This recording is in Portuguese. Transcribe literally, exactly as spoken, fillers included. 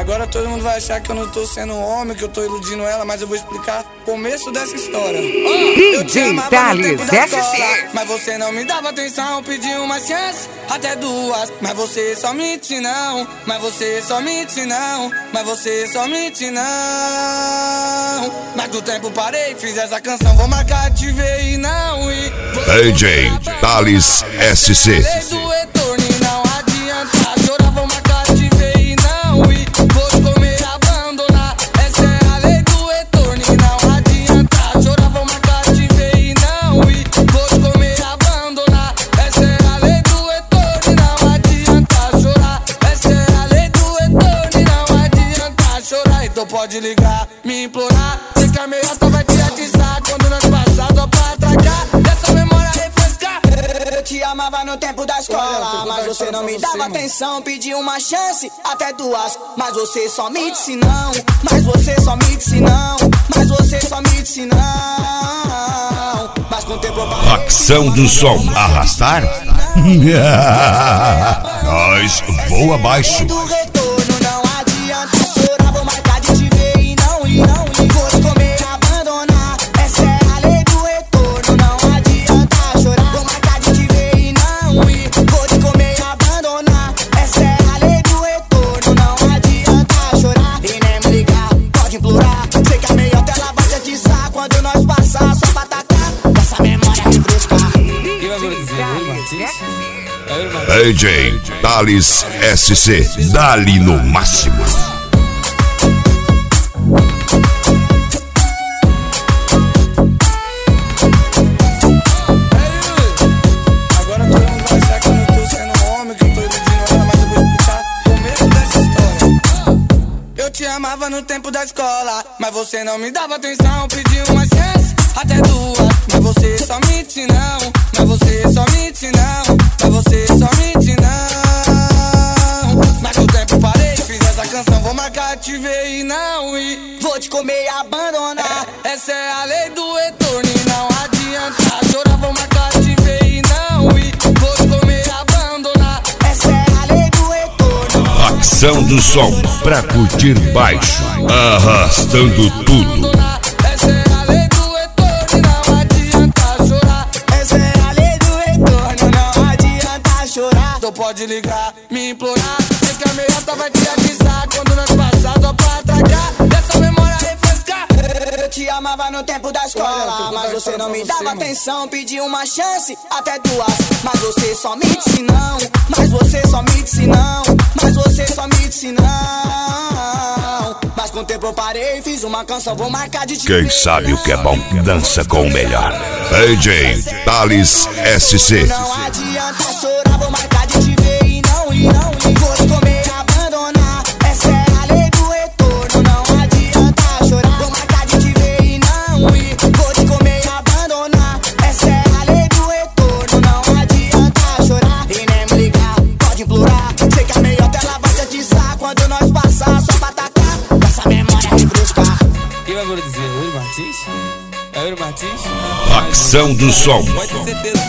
Agora todo mundo vai achar que eu não tô sendo um homem, que eu tô iludindo ela, mas eu vou explicar o começo dessa história. D J Thales S C. Mas você não me dava atenção, pedi uma chance, até duas. Mas você só mente não, mas você só mente não, mas você só mente não. Mas do tempo parei, fiz essa canção, vou marcar, te ver e não ir. D J Thales S C. Pode ligar, me implorar, sei que a meiota vai te atiçar quando nós passar só pra atracar, dessa memória refrescar. Eu te amava no tempo da escola, mas você não me dava atenção, pedi uma chance, até duas. Mas você só me disse não, mas você só me disse não, mas você só me disse não. Mas com o tempo eu parei. Facção do som, arrastar? Nós voa abaixo. D J Thales S C, dali no máximo. Agora todo mundo vai achar que eu não tô sendo um homem, que eu tô iludindo ela, mas eu vou explicar o começo dessa história. Eu te amava no tempo da escola, mas você não me dava atenção, pedi uma chance, até duas. Mas você só mente não, mas você só mente não, mas você só mente não. Mas o tempo parei, fiz essa canção, vou marcar, te ver e não ir. Vou te comer e abandonar. Essa é a lei do retorno e não adianta chorar, vou marcar, te ver e não ir. Vou te comer e abandonar. Essa é a lei do retorno. Facção do som, pra curtir baixo, arrastando tudo. Essa é a lei do retorno e não adianta chorar. Essa é a lei do retorno, não adianta chorar. Então pode ligar, me implorar, sei que a meiota vai te atiçar quando nós passar só pra atracar, dessa memória refrescar. Eu te amava no tempo da escola, mas você não me dava atenção, pedi uma chance, até duas. Mas você só me disse não, mas você só me disse não, mas você só me disse não. Mas com o tempo eu parei, fiz uma canção, vou marcar de te Quem ver. sabe o que é bom, dança com o melhor. D J Thales S C. Não adianta chorar, vou marcar de te ver e não ir, não ir. Vou te comer e abandonar. Essa é a lei do retorno, não adianta chorar. Vou marcar de te ver e não ir. Vou te comer e abandonar. Essa é a lei do retorno, não adianta chorar. E nem me ligar, pode implorar. Sei que a meiota ela vai te atiçar quando nós passar só pra atacar, essa memória refrescar. Quem vai dizer? Yuri Martins? É Yuri Martins? Facção do som. Pode ter certeza.